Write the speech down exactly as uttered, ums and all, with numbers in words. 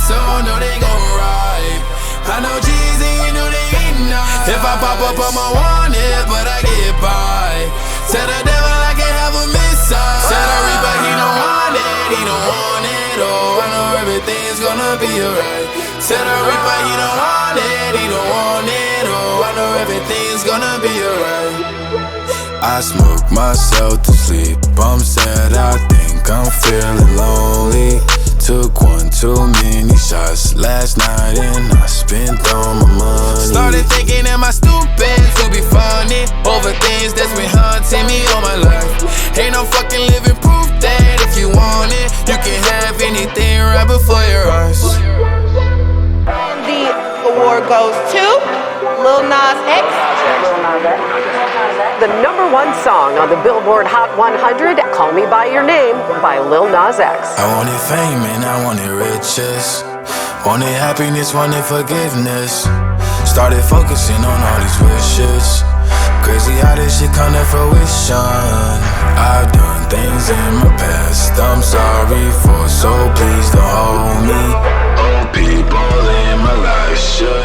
so know they gon' ride. I know G's and you know they ain't not. If I pop up, I'm a wanted, but I get by. Tell the devil I can't have a missile. Tell the reaper he don't want it, he don't want it. Oh, I know everything's gonna be alright. Tell the reaper he don't want it, he don't want it. Oh, I know everything's gonna be alright. I smoke myself to sleep. I'm sad, I think I'm feeling lonely. Took one too many shots last night and I spent all my money. Started thinking, am I stupid to be funny over things that's been haunting me all my life? Ain't no fucking living proof that if you want it, you can have anything right before your eyes. And the award goes to Lil Nas X. The number one song on the Billboard Hot one hundred, Call Me By Your Name by Lil Nas X. I wanted fame and I wanted riches. Wanted happiness, wanted forgiveness. Started focusing on all these wishes. Crazy how this shit come to fruition. I've done things in my past I'm sorry for, so please don't hold me. Old people in my life should